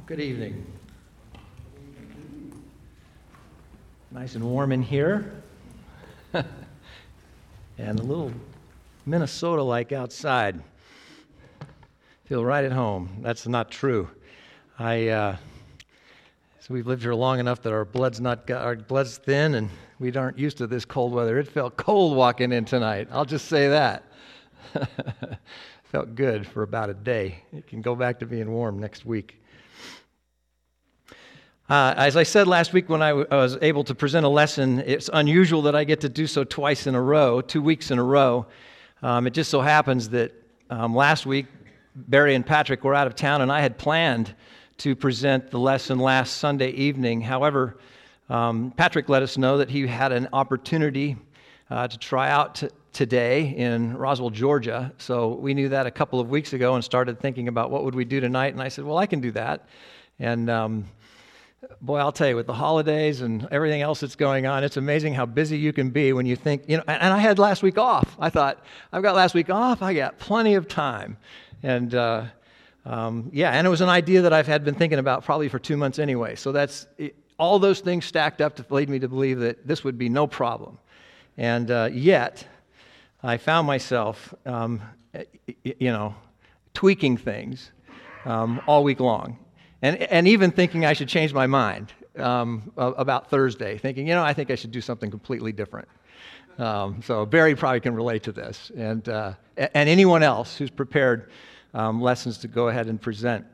Good evening. Nice and warm in here. And a little Minnesota-like outside. Feel right at home. That's not true. So we've lived here long enough that our blood's thin, and we aren't used to this cold weather. It felt cold walking in tonight. I'll just say that. Felt good for about a day. It can go back to being warm next week. As I said last week when I was able to present a lesson, it's unusual that I get to do so twice in a row, 2 weeks in a row. It just so happens that last week, Barry and Patrick were out of town, and I had planned to present the lesson last Sunday evening. However, Patrick let us know that he had an opportunity to try out today in Roswell, Georgia. So we knew that a couple of weeks ago and started thinking about what would we do tonight. And I said, well, I can do that. And boy, I'll tell you, with the holidays and everything else that's going on, it's amazing how busy you can be when you think, and I had last week off. I thought, I've got last week off, I got plenty of time. And and it was an idea that I've been thinking about probably for 2 months anyway. So that's all those things stacked up to lead me to believe that this would be no problem. And yet, I found myself, tweaking things all week long. And even thinking I should change my mind about Thursday, thinking, I think I should do something completely different. So Barry probably can relate to this, and anyone else who's prepared lessons to go ahead and present.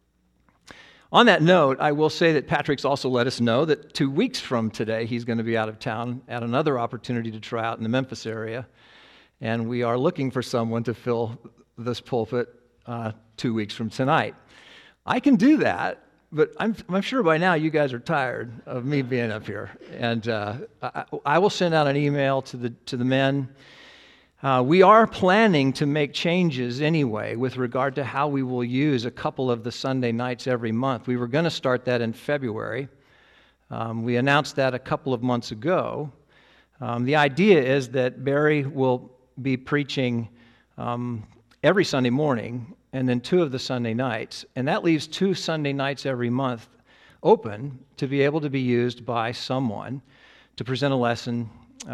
On that note, I will say that Patrick's also let us know that 2 weeks from today, he's going to be out of town at another opportunity to try out in the Memphis area, and we are looking for someone to fill this pulpit 2 weeks from tonight. I can do that, but I'm sure by now you guys are tired of me being up here. And I will send out an email to the men. We are planning to make changes anyway with regard to how we will use a couple of the Sunday nights every month. We were going to start that in February. We announced that a couple of months ago. The idea is that Barry will be preaching every Sunday morning, and then 2 of the Sunday nights. And that leaves 2 Sunday nights every month open to be able to be used by someone to present a lesson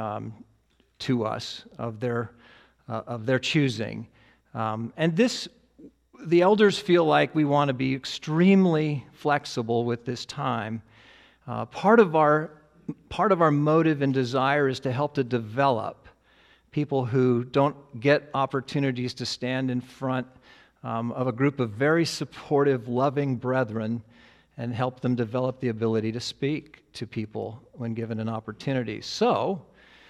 to us of their choosing. And the elders feel like we want to be extremely flexible with this time. Part of our motive and desire is to help to develop people who don't get opportunities to stand in front of a group of very supportive, loving brethren and help them develop the ability to speak to people when given an opportunity. So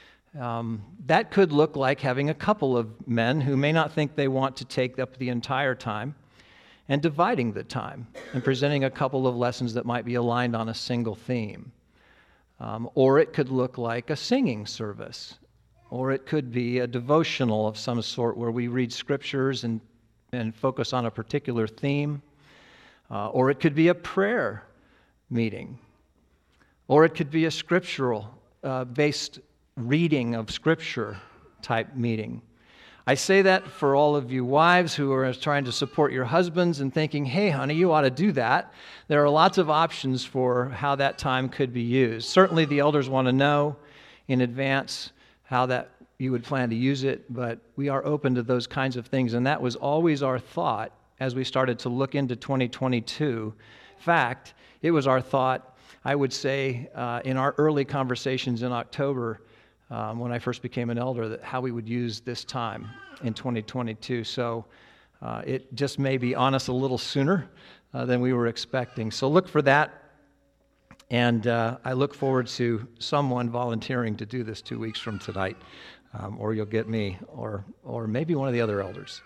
that could look like having a couple of men who may not think they want to take up the entire time and dividing the time and presenting a couple of lessons that might be aligned on a single theme. Or it could look like a singing service. Or it could be a devotional of some sort where we read scriptures and focus on a particular theme. Or it could be a prayer meeting. Or it could be a scriptural based reading of scripture type meeting. I say that for all of you wives who are trying to support your husbands and thinking, hey, honey, you ought to do that. There are lots of options for how that time could be used. Certainly the elders want to know in advance how that you would plan to use it, but we are open to those kinds of things, and that was always our thought as we started to look into 2022. In fact, it was our thought, I would say, in our early conversations in October, when I first became an elder, that how we would use this time in 2022. So it just may be on us a little sooner than we were expecting. So look for that. And I look forward to someone volunteering to do this 2 weeks from tonight, or you'll get me, or maybe one of the other elders.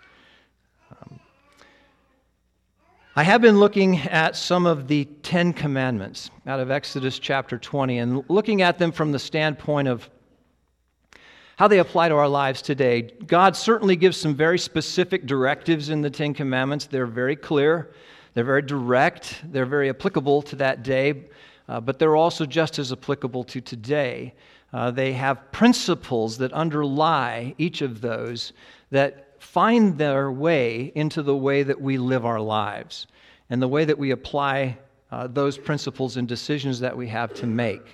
I have been looking at some of the 10 Commandments out of Exodus chapter 20 and looking at them from the standpoint of how they apply to our lives today. God certainly gives some very specific directives in the 10 Commandments. They're very clear, they're very direct, they're very applicable to that day. But they're also just as applicable to today. They have principles that underlie each of those that find their way into the way that we live our lives. and the way that we apply those principles in decisions that we have to make.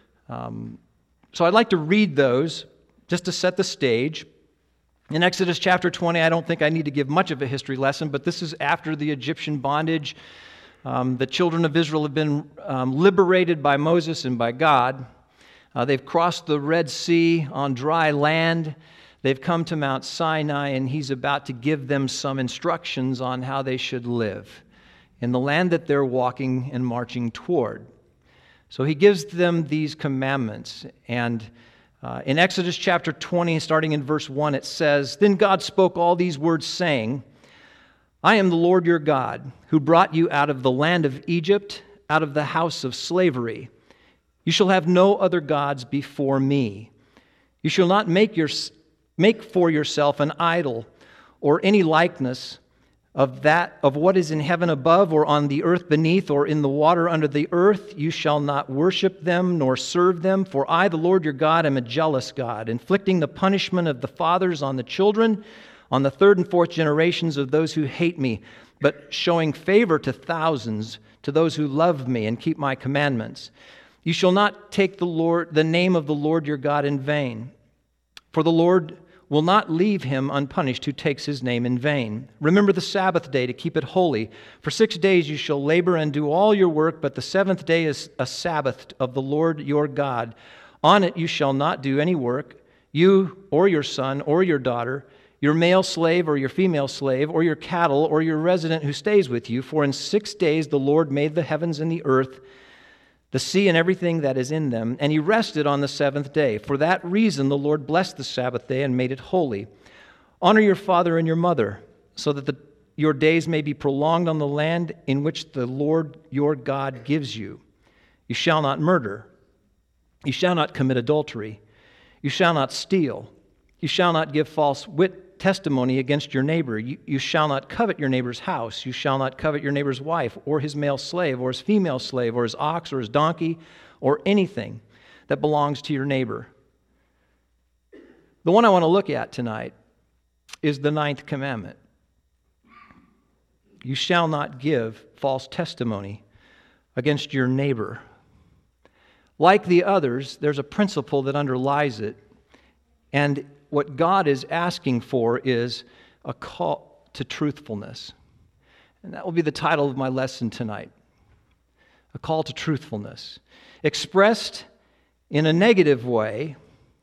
So I'd like to read those just to set the stage. In Exodus chapter 20, I don't think I need to give much of a history lesson, but this is after the Egyptian bondage. The children of Israel have been liberated by Moses and by God. They've crossed the Red Sea on dry land. They've come to Mount Sinai, and he's about to give them some instructions on how they should live in the land that they're walking and marching toward. So he gives them these commandments. And in Exodus chapter 20, starting in verse 1, it says, "Then God spoke all these words, saying, I am the Lord your God, who brought you out of the land of Egypt, out of the house of slavery. You shall have no other gods before me. You shall not make for yourself an idol or any likeness of what is in heaven above or on the earth beneath or in the water under the earth. You shall not worship them nor serve them, for I, the Lord your God, am a jealous God, inflicting the punishment of the fathers on the children, on the third and fourth generations of those who hate me, but showing favor to thousands, to those who love me and keep my commandments. You shall not take the name of the Lord your God in vain, for the Lord will not leave him unpunished who takes his name in vain. Remember the Sabbath day to keep it holy. For 6 days you shall labor and do all your work, but the seventh day is a Sabbath of the Lord your God. On it you shall not do any work, you or your son or your daughter, your male slave or your female slave, or your cattle or your resident who stays with you. For in 6 days the Lord made the heavens and the earth, the sea and everything that is in them, and he rested on the seventh day. For that reason the Lord blessed the Sabbath day and made it holy. Honor your father and your mother, so that your days may be prolonged on the land in which the Lord your God gives you. You shall not murder. You shall not commit adultery. You shall not steal. You shall not give false testimony against your neighbor. You shall not covet your neighbor's house. You shall not covet your neighbor's wife, or his male slave, or his female slave, or his ox, or his donkey, or anything that belongs to your neighbor. The one I want to look at tonight is the 9th commandment. You shall not give false testimony against your neighbor. Like the others, there's a principle that underlies it, and what God is asking for is a call to truthfulness. And that will be the title of my lesson tonight. A call to truthfulness. Expressed in a negative way,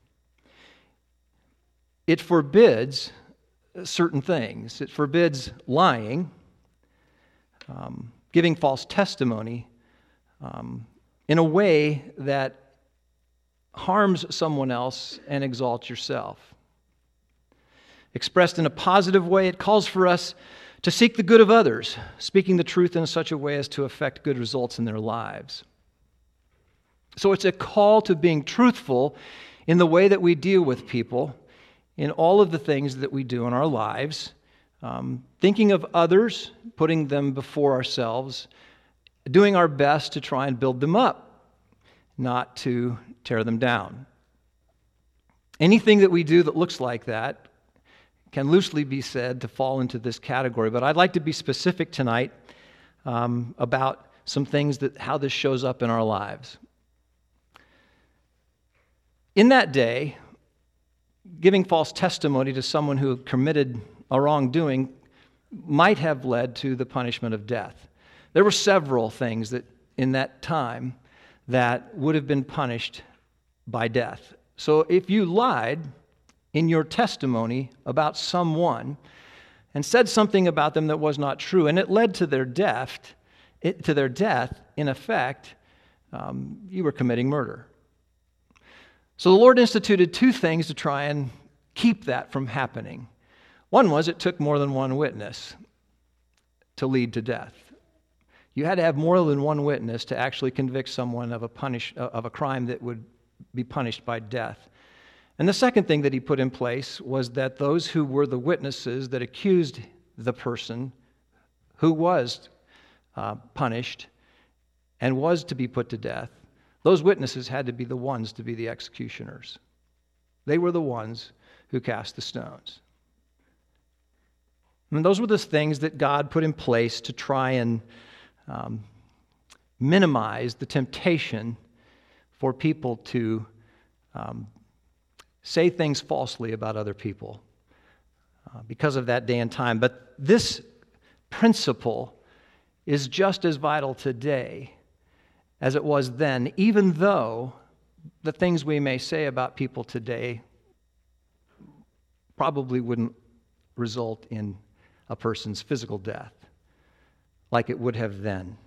it forbids certain things. It forbids lying, giving false testimony in a way that harms someone else and exalts yourself. Expressed in a positive way, it calls for us to seek the good of others, speaking the truth in such a way as to affect good results in their lives. So it's a call to being truthful in the way that we deal with people, in all of the things that we do in our lives, thinking of others, putting them before ourselves, doing our best to try and build them up, not to tear them down. Anything that we do that looks like that can loosely be said to fall into this category, but I'd like to be specific tonight about some things how this shows up in our lives. In that day, giving false testimony to someone who committed a wrongdoing might have led to the punishment of death. There were several things that in that time that would have been punished by death. So if you lied in your testimony about someone and said something about them that was not true, and it led to their death, in effect, you were committing murder. So the Lord instituted 2 things to try and keep that from happening. One was it took more than one witness to lead to death. You had to have more than one witness to actually convict someone of a crime that would be punished by death. And the second thing that he put in place was that those who were the witnesses that accused the person who was punished and was to be put to death, those witnesses had to be the ones to be the executioners. They were the ones who cast the stones. And those were the things that God put in place to try and minimize the temptation for people to say things falsely about other people because of that day and time. But this principle is just as vital today as it was then, even though the things we may say about people today probably wouldn't result in a person's physical death like it would have then.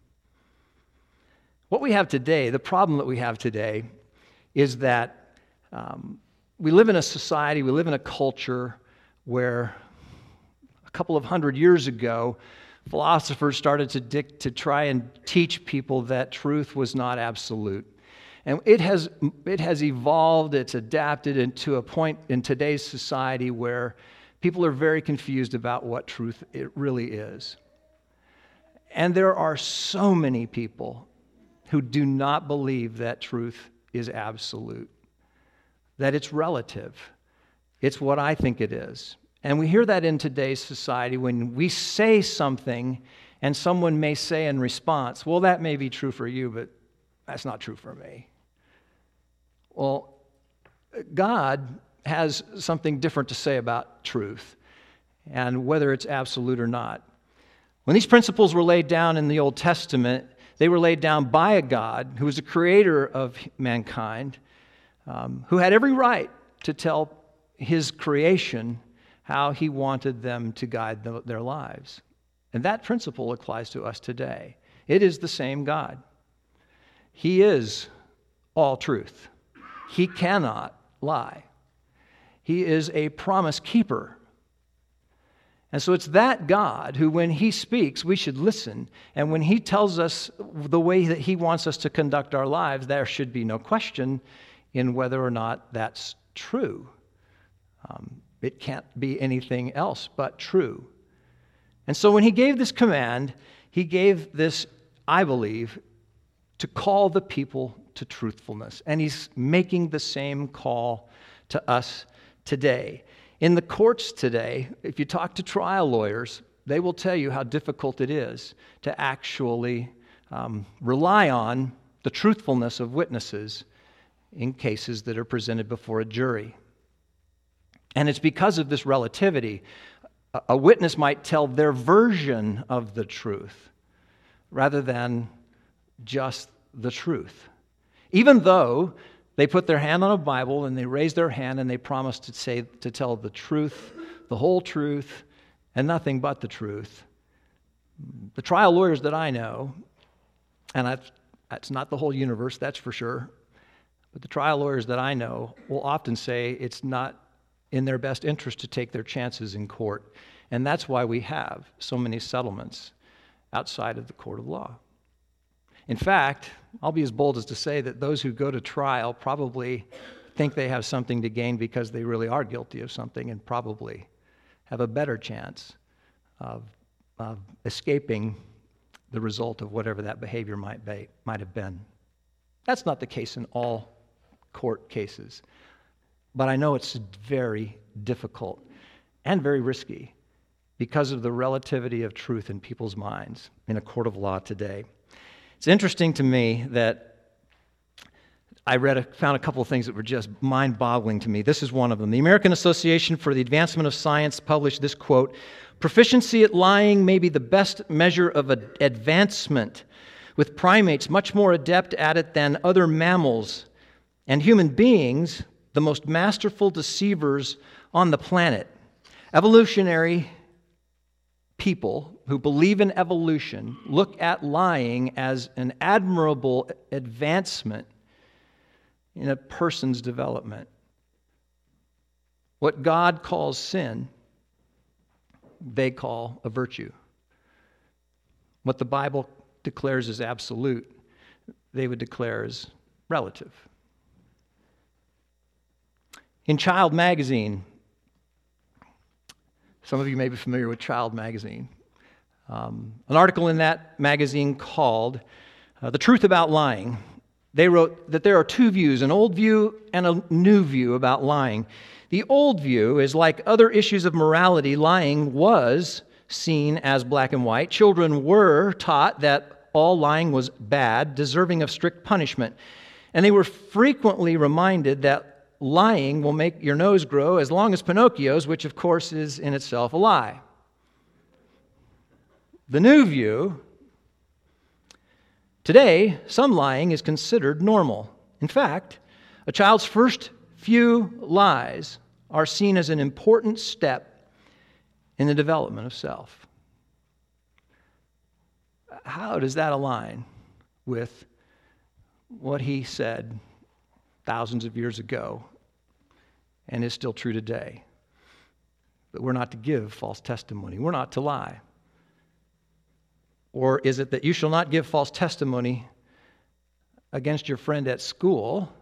What we have today, the problem that we have today, is that we live in a society, we live in a culture where a couple of hundred years ago, philosophers started to try and teach people that truth was not absolute. And it has evolved, it's adapted into a point in today's society where people are very confused about what truth it really is. And there are so many people who do not believe that truth is absolute, that it's relative. It's what I think it is. And we hear that in today's society when we say something and someone may say in response, well, that may be true for you, but that's not true for me. Well, God has something different to say about truth and whether it's absolute or not. When these principles were laid down in the Old Testament, they were laid down by a God who was the creator of mankind, who had every right to tell his creation how he wanted them to guide their lives. And that principle applies to us today. It is the same God. He is all truth. He cannot lie. He is a promise keeper. And so it's that God who, when he speaks, we should listen. And when he tells us the way that he wants us to conduct our lives, there should be no question in whether or not that's true. It can't be anything else but true. And so when he gave this command, he gave this, I believe, to call the people to truthfulness. And he's making the same call to us today. In the courts today, if you talk to trial lawyers, they will tell you how difficult it is to actually rely on the truthfulness of witnesses in cases that are presented before a jury. And it's because of this relativity. A witness might tell their version of the truth rather than just the truth. Even though they put their hand on a Bible and they raise their hand and they promise to tell the truth, the whole truth, and nothing but the truth. The trial lawyers that I know, and that's not the whole universe, that's for sure, but the trial lawyers that I know will often say it's not in their best interest to take their chances in court. And that's why we have so many settlements outside of the court of law. In fact, I'll be as bold as to say that those who go to trial probably think they have something to gain because they really are guilty of something and probably have a better chance of escaping the result of whatever that behavior might have been. That's not the case in all court cases. But I know it's very difficult and very risky because of the relativity of truth in people's minds in a court of law today. It's interesting to me that I found a couple of things that were just mind-boggling to me. This is one of them. The American Association for the Advancement of Science published this quote, "Proficiency at lying may be the best measure of advancement, with primates much more adept at it than other mammals, and human beings the most masterful deceivers on the planet. Evolutionary people who believe in evolution look at lying as an admirable advancement in a person's development. What God calls sin, they call a virtue. What the Bible declares as absolute, they would declare as relative." In Child Magazine, some of you may be familiar with Child Magazine, an article in that magazine called "The Truth About Lying." They wrote that there are two views, an old view and a new view about lying. The old view is like other issues of morality, lying was seen as black and white. Children were taught that all lying was bad, deserving of strict punishment. And they were frequently reminded that lying will make your nose grow as long as Pinocchio's, which of course is in itself a lie. The new view, today, some lying is considered normal. In fact, a child's first few lies are seen as an important step in the development of self. How does that align with what he said thousands of years ago and is still true today? That we're not to give false testimony. We're not to lie. Or is it that you shall not give false testimony against your friend at school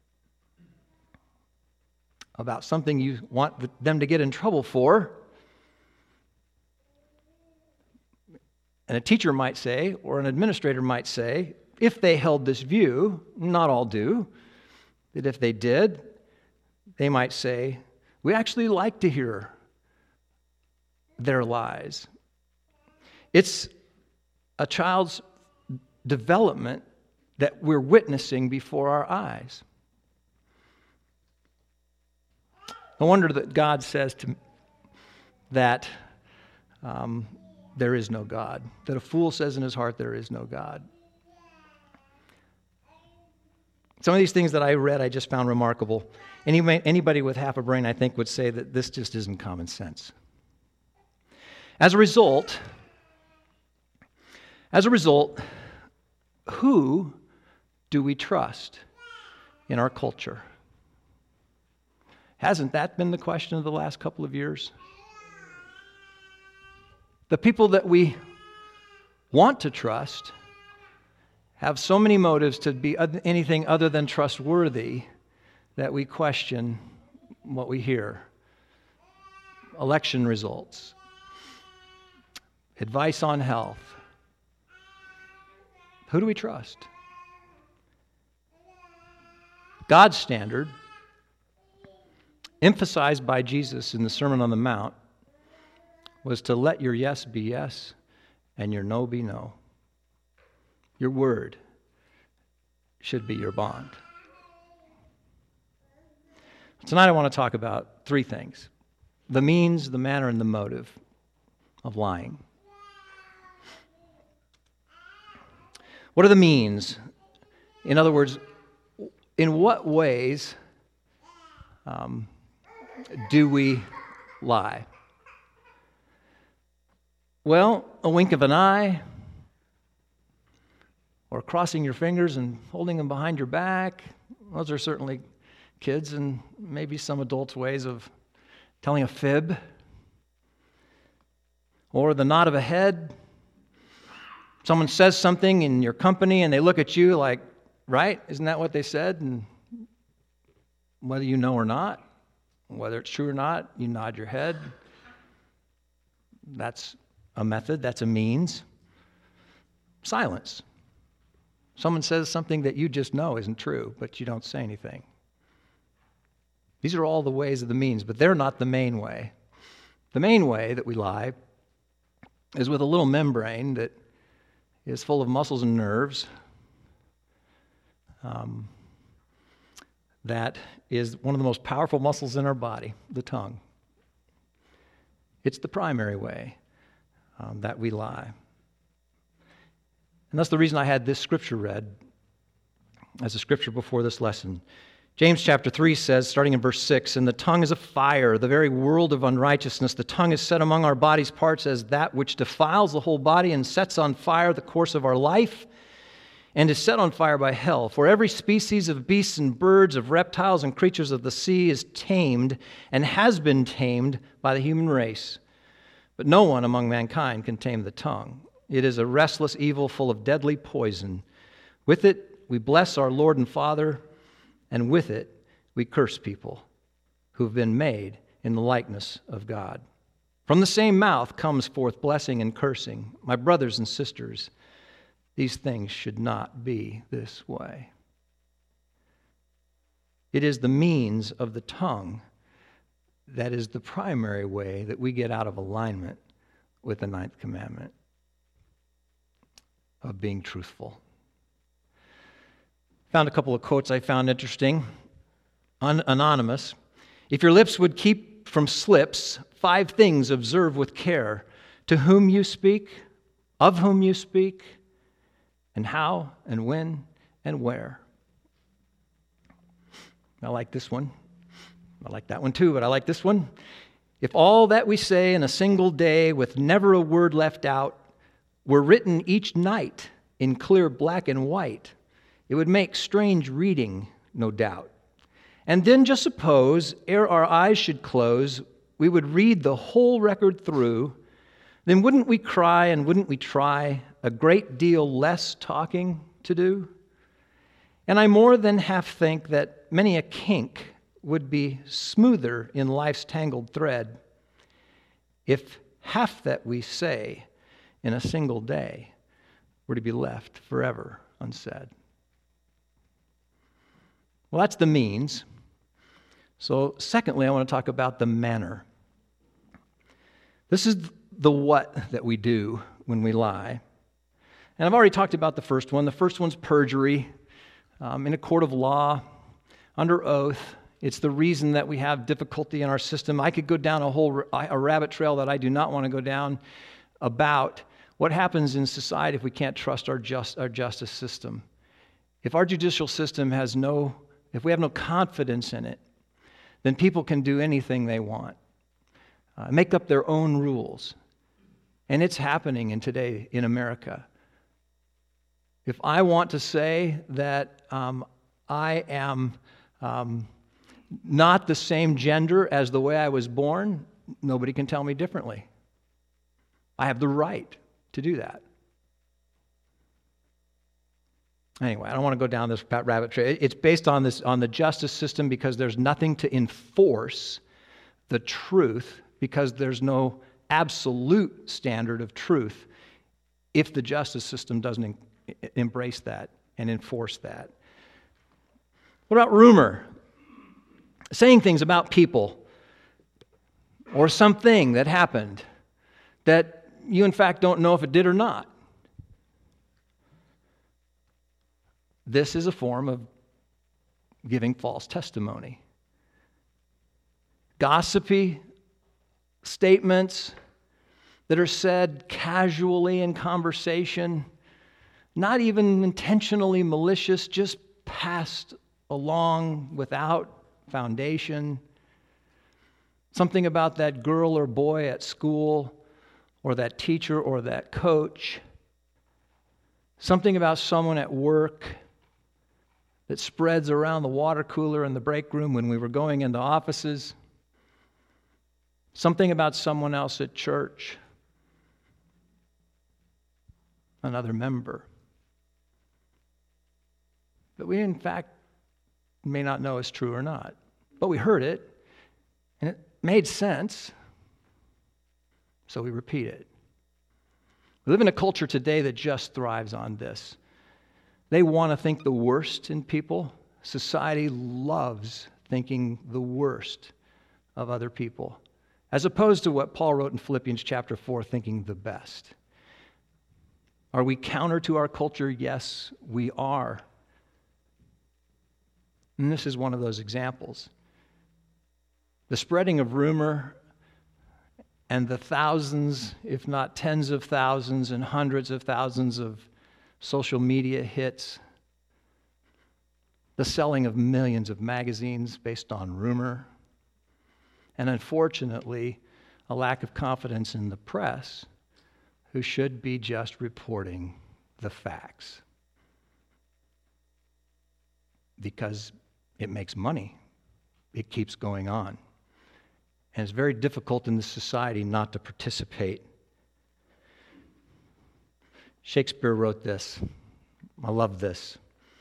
about something you want them to get in trouble for? And a teacher might say, or an administrator might say, if they held this view, not all do, that if they did, they might say, we actually like to hear their lies. It's a child's development that we're witnessing before our eyes. No wonder that God says that there is no God, that a fool says in his heart there is no God. Some of these things that I read I just found remarkable. Anybody with half a brain, I think, would say that this just isn't common sense. As a result, who do we trust in our culture? Hasn't that been the question of the last couple of years? The people that we want to trust have so many motives to be anything other than trustworthy that we question what we hear. Election results, advice on health. Who do we trust? God's standard, emphasized by Jesus in the Sermon on the Mount, was to let your yes be yes and your no be no. Your word should be your bond. Tonight I want to talk about three things: the means, the manner, and the motive of lying. What are the means? In other words, in what ways do we lie? Well, a wink of an eye, or crossing your fingers and holding them behind your back. Those are certainly kids' and maybe some adults' ways of telling a fib. Or the nod of a head. Someone says something in your company and they look at you like, right? Isn't that what they said? And whether you know or not, whether it's true or not, you nod your head. That's a method, that's a means. Silence. Someone says something that you just know isn't true, but you don't say anything. These are all the ways of the means, but they're not the main way. The main way that we lie is with a little membrane that is full of muscles and nerves. That is one of the most powerful muscles in our body, the tongue. It's the primary way that we lie. And that's the reason I had this scripture read as a scripture before this lesson. James chapter 3 says, starting in verse 6, "And the tongue is a fire, the very world of unrighteousness. The tongue is set among our body's parts as that which defiles the whole body and sets on fire the course of our life, and is set on fire by hell. For every species of beasts and birds, of reptiles and creatures of the sea is tamed and has been tamed by the human race. But no one among mankind can tame the tongue. It is a restless evil full of deadly poison. With it we bless our Lord and Father, and with it we curse people who've been made in the likeness of God. From the same mouth comes forth blessing and cursing. My brothers and sisters, these things should not be this way." It is the means of the tongue that is the primary way that we get out of alignment with the ninth commandment of being truthful. Found a couple of quotes I found interesting. Anonymous. If your lips would keep from slips, 5 things observe with care: to whom you speak, of whom you speak, and how and when and where. I like this one. I like that one too, but I like this one. If all that we say in a single day, with never a word left out, were written each night in clear black and white, it would make strange reading, no doubt. And then just suppose, ere our eyes should close, we would read the whole record through, then wouldn't we cry and wouldn't we try a great deal less talking to do? And I more than half think that many a kink would be smoother in life's tangled thread if half that we say in a single day were to be left forever unsaid. Well, that's the means. So, secondly, I want to talk about the manner. This is the what that we do when we lie. And I've already talked about the first one. The first one's perjury in a court of law, under oath. It's the reason that we have difficulty in our system. I could go down a rabbit trail that I do not want to go down about what happens in society if we can't trust our justice system. If our judicial system if we have no confidence in it, then people can do anything they want, make up their own rules. And it's happening today in America. If I want to say that I am not the same gender as the way I was born, nobody can tell me differently. I have the right to do that. Anyway, I don't want to go down this rabbit trail. It's based on the justice system because there's nothing to enforce the truth, because there's no absolute standard of truth if the justice system doesn't embrace that and enforce that. What about rumor? Saying things about people or something that happened that you in fact don't know if it did or not. This is a form of giving false testimony. Gossipy statements that are said casually in conversation, not even intentionally malicious, just passed along without foundation. Something about that girl or boy at school, or that teacher or that coach. Something about someone at work that spreads around the water cooler in the break room when we were going into offices. Something about someone else at church, another member. But we, in fact, may not know is true or not. But we heard it, and it made sense, so we repeat it. We live in a culture today that just thrives on this. They want to think the worst in people. Society loves thinking the worst of other people, as opposed to what Paul wrote in Philippians chapter 4, thinking the best. Are we counter to our culture? Yes, we are. And this is one of those examples. The spreading of rumor and the thousands, if not tens of thousands and hundreds of thousands of social media hits, the selling of millions of magazines based on rumor, and unfortunately, a lack of confidence in the press, who should be just reporting the facts. Because it makes money. It keeps going on. And it's very difficult in this society not to participate. Shakespeare wrote this. I love this.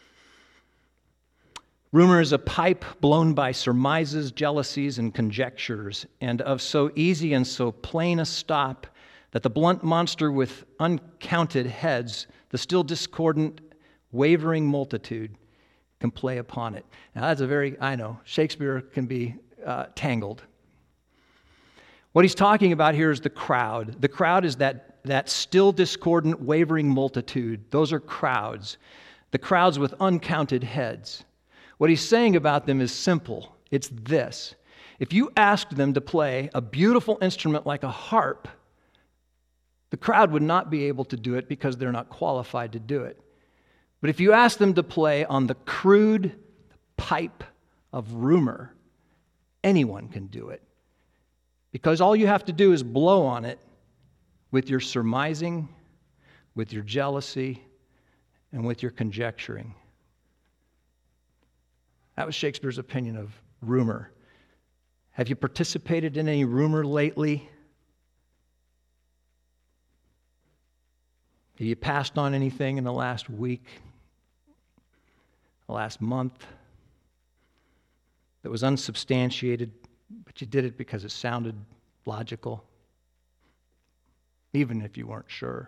Rumor is a pipe blown by surmises, jealousies, and conjectures, and of so easy and so plain a stop that the blunt monster with uncounted heads, the still discordant, wavering multitude, can play upon it. Now that's I know, Shakespeare can be tangled. What he's talking about here is the crowd. The crowd is that still discordant, wavering multitude. Those are crowds. The crowds with uncounted heads. What he's saying about them is simple. It's this. If you asked them to play a beautiful instrument like a harp, the crowd would not be able to do it because they're not qualified to do it. But if you ask them to play on the crude pipe of rumor, anyone can do it. Because all you have to do is blow on it with your surmising, with your jealousy, and with your conjecturing. That was Shakespeare's opinion of rumor. Have you participated in any rumor lately? Have you passed on anything in the last week, the last month, that was unsubstantiated, but you did it because it sounded logical, even if you weren't sure?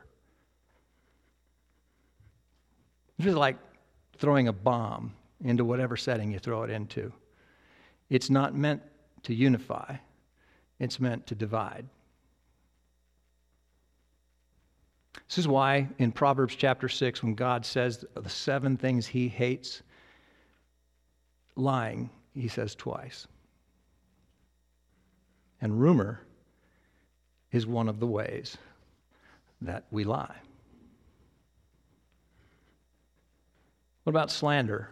It's just like throwing a bomb into whatever setting you throw it into. It's not meant to unify. It's meant to divide. This is why in Proverbs chapter 6, when God says the 7 things he hates, lying, he says twice. And rumor is one of the ways that we lie. What about slander?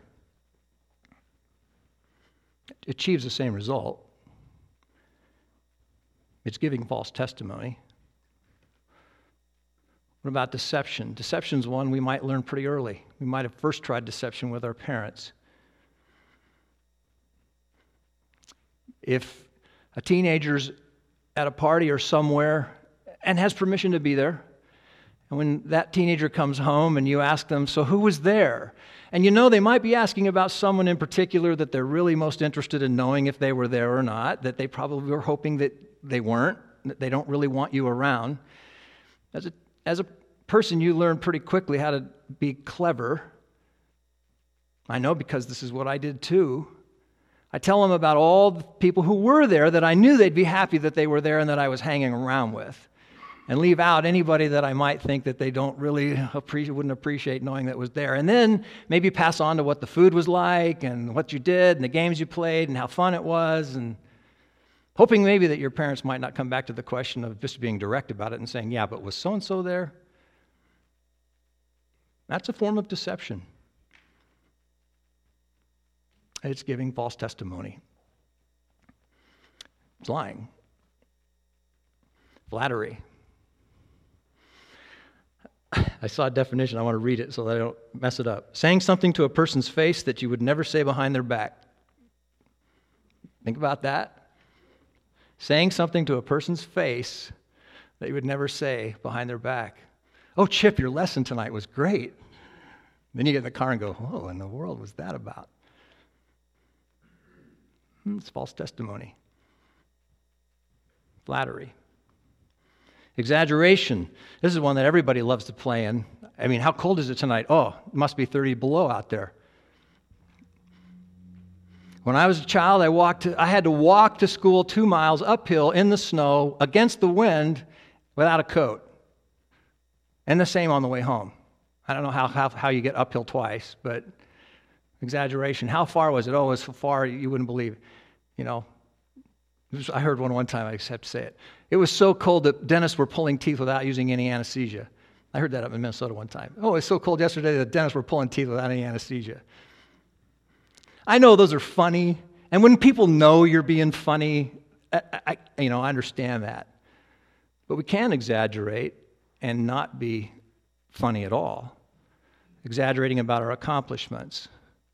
It achieves the same result. It's giving false testimony. What about deception? Deception's one we might learn pretty early. We might have first tried deception with our parents. If a teenager's at a party or somewhere and has permission to be there, and when that teenager comes home and you ask them, so who was there? And you know they might be asking about someone in particular that they're really most interested in knowing if they were there or not, that they probably were hoping that they weren't, that they don't really want you around. As a person, you learn pretty quickly how to be clever. I know because this is what I did too. I tell them about all the people who were there that I knew they'd be happy that they were there and that I was hanging around with, and leave out anybody that I might think that they don't really wouldn't appreciate knowing that was there. And then maybe pass on to what the food was like and what you did and the games you played and how fun it was, and hoping maybe that your parents might not come back to the question of just being direct about it and saying, yeah, but was so-and-so there? That's a form of deception. It's giving false testimony. It's lying. Flattery. I saw a definition. I want to read it so that I don't mess it up. Saying something to a person's face that you would never say behind their back. Think about that. Saying something to a person's face that you would never say behind their back. Oh, Chip, your lesson tonight was great. Then you get in the car and go, oh, in the world was that about? It's false testimony. Flattery. Exaggeration. This is one that everybody loves to play in. I mean, how cold is it tonight? Oh, it must be 30 below out there. When I was a child, I had to walk to school 2 miles uphill in the snow against the wind without a coat. And the same on the way home. I don't know how you get uphill twice, but exaggeration. How far was it? Oh, it was so far you wouldn't believe. You know, I heard one time, I just have to say it. It was so cold that dentists were pulling teeth without using any anesthesia. I heard that up in Minnesota one time. Oh, it was so cold yesterday that dentists were pulling teeth without any anesthesia. I know those are funny, and when people know you're being funny, I understand that. But we can exaggerate and not be funny at all. Exaggerating about our accomplishments.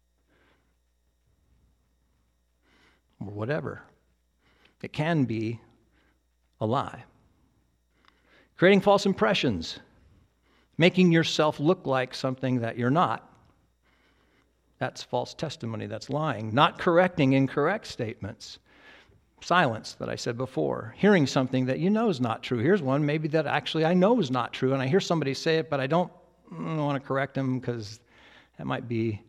Or whatever. It can be a lie. Creating false impressions. Making yourself look like something that you're not. That's false testimony. That's lying. Not correcting incorrect statements. Silence, that I said before. Hearing something that you know is not true. Here's one maybe that actually I know is not true, and I hear somebody say it, but I don't want to correct them because that might be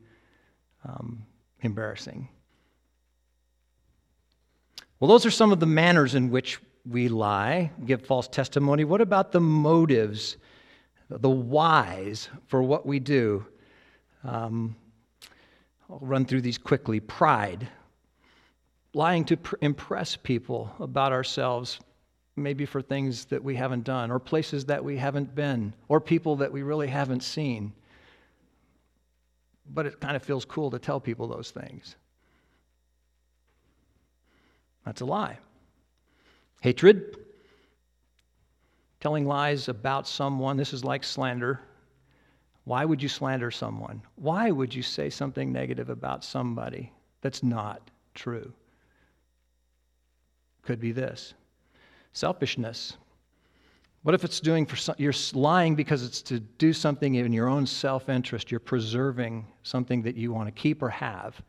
embarrassing. Well, those are some of the manners in which we lie, give false testimony? What about the motives, the whys for what we do? I'll run through these quickly. Pride, lying to impress people about ourselves, maybe for things that we haven't done, or places that we haven't been, or people that we really haven't seen. But it kind of feels cool to tell people those things. That's a lie. Hatred, telling lies about someone. This is like slander. Why would you slander someone? Why would you say something negative about somebody that's not true? Could be this. Selfishness. What if it's you're lying because it's to do something in your own self-interest? You're preserving something that you want to keep or have.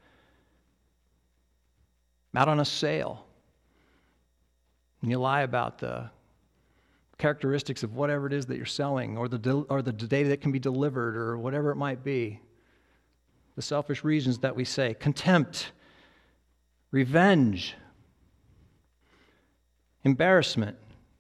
Out on a sale, and you lie about the characteristics of whatever it is that you're selling, or the data that can be delivered, or whatever it might be. The selfish reasons that we say. Contempt, revenge, embarrassment.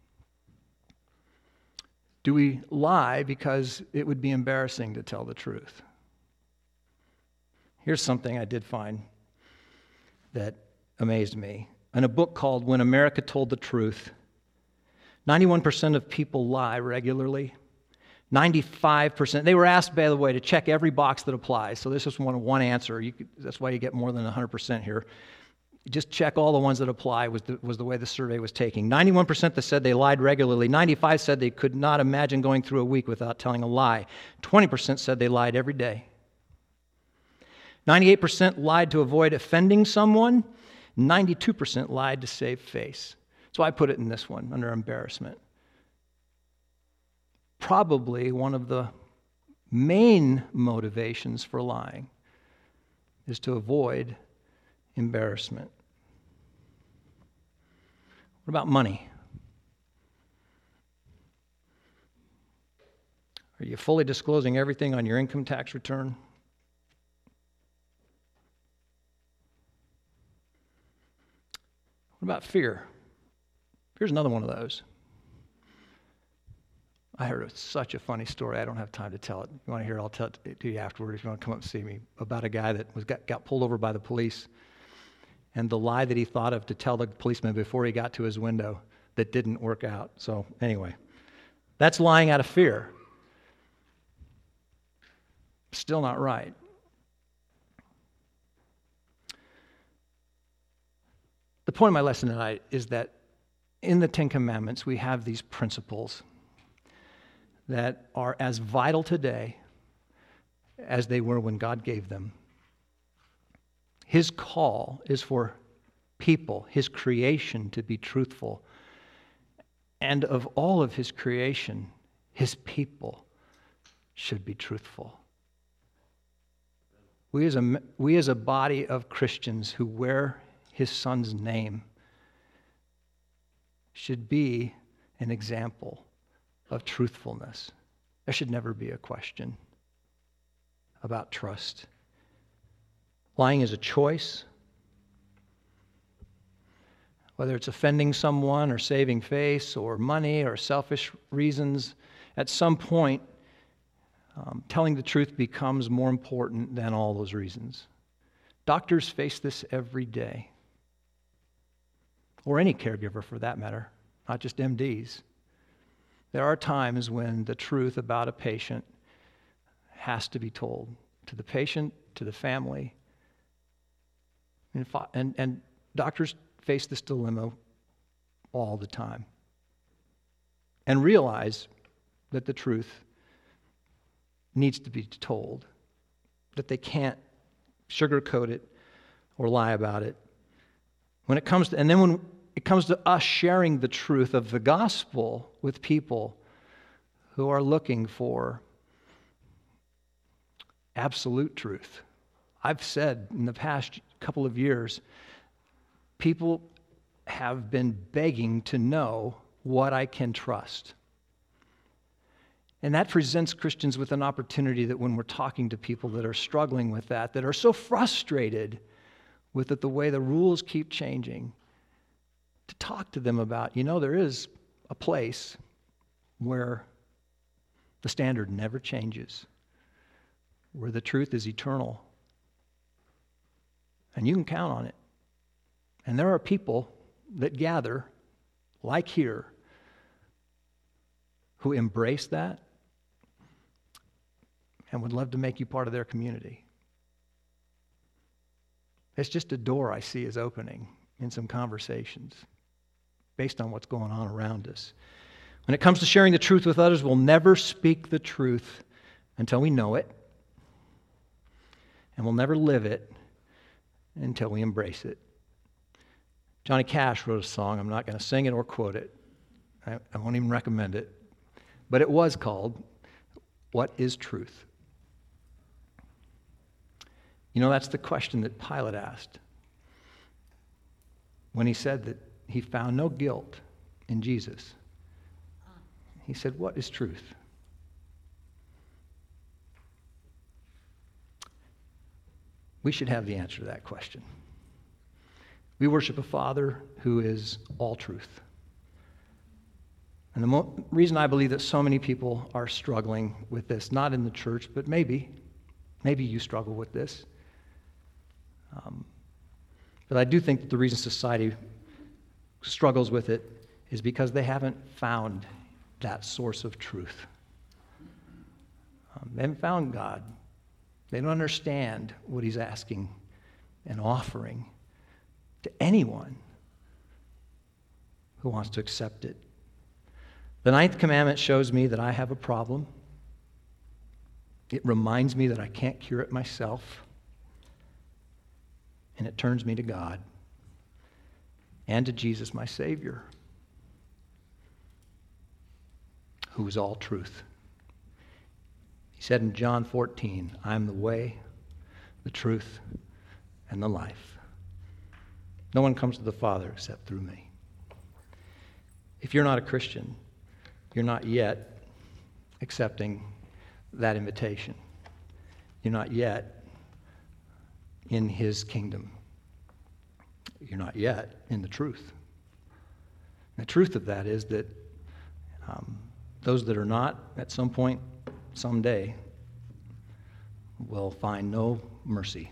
Do we lie because it would be embarrassing to tell the truth? Here's something I did find that amazed me. In a book called When America Told the Truth, 91% of people lie regularly. 95%. They were asked, by the way, to check every box that applies. So this is one answer. That's why you get more than 100% here. Just check all the ones that apply was the way the survey was taking. 91% that said they lied regularly. 95% said they could not imagine going through a week without telling a lie. 20% said they lied every day. 98% lied to avoid offending someone. 92% lied to save face. So I put it in this one, under embarrassment. Probably one of the main motivations for lying is to avoid embarrassment. What about money? Are you fully disclosing everything on your income tax return? What about fear? Here's another one of those. I heard such a funny story. I don't have time to tell it. If you want to hear it, I'll tell it to you afterward if you want to come up and see me. About a guy that got pulled over by the police, and the lie that he thought of to tell the policeman before he got to his window that didn't work out. So anyway, that's lying out of fear. Still not right. The point of my lesson tonight is that in the Ten Commandments, we have these principles that are as vital today as they were when God gave them. His call is for people, His creation, to be truthful. And of all of His creation, His people should be truthful. We as a body of Christians who wear His Son's name should be an example of truthfulness. There should never be a question about trust. Lying is a choice. Whether it's offending someone or saving face or money or selfish reasons, at some point, telling the truth becomes more important than all those reasons. Doctors face this every day, or any caregiver for that matter, not just MDs. There are times when the truth about a patient has to be told to the patient, to the family. And doctors face this dilemma all the time and realize that the truth needs to be told, that they can't sugarcoat it or lie about it. When it comes to us sharing the truth of the gospel with people who are looking for absolute truth. I've said in the past couple of years, people have been begging to know what I can trust. And that presents Christians with an opportunity that when we're talking to people that are struggling with that are so frustrated with it, the way the rules keep changing, to talk to them about, there is a place where the standard never changes, where the truth is eternal, and you can count on it. And there are people that gather, like here, who embrace that and would love to make you part of their community. It's just a door I see is opening in some conversations based on what's going on around us. When it comes to sharing the truth with others, we'll never speak the truth until we know it, and we'll never live it until we embrace it. Johnny Cash wrote a song. I'm not going to sing it or quote it. I won't even recommend it. But it was called, "What is Truth?" That's the question that Pilate asked when he said that he found no guilt in Jesus. He said, "What is truth?" We should have the answer to that question. We worship a Father who is all truth. And the reason I believe that so many people are struggling with this, not in the church, but maybe you struggle with this. But I do think that the reason society struggles with it is because they haven't found that source of truth. They haven't found God. They don't understand what He's asking and offering to anyone who wants to accept it. The 9th commandment shows me that I have a problem. It reminds me that I can't cure it myself. And it turns me to God and to Jesus, my Savior, who is all truth. He said in John 14, "I am the way, the truth, and the life. No one comes to the Father except through me." If you're not a Christian, you're not yet accepting that invitation. You're not yet in His kingdom. You're not yet in the truth. The truth of that is that those that are not, at some point, someday, will find no mercy.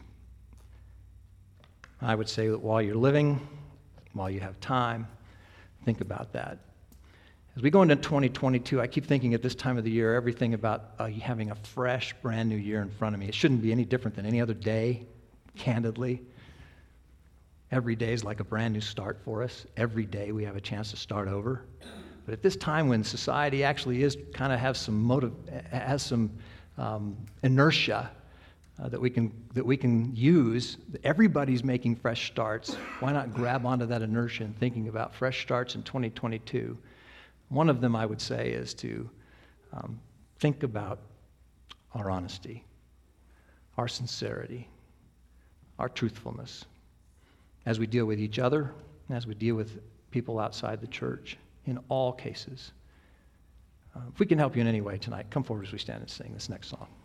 I would say that while you're living, while you have time, think about that. As we go into 2022, I keep thinking at this time of the year, everything about having a fresh, brand new year in front of me. It shouldn't be any different than any other day, candidly. Every day is like a brand new start for us. Every day we have a chance to start over. But at this time when society actually is kind of has some inertia that we can use, everybody's making fresh starts. Why not grab onto that inertia and thinking about fresh starts in 2022? One of them, I would say, is to think about our honesty, our sincerity, our truthfulness as we deal with each other and as we deal with people outside the church in all cases. If we can help you in any way tonight, come forward as we stand and sing this next song.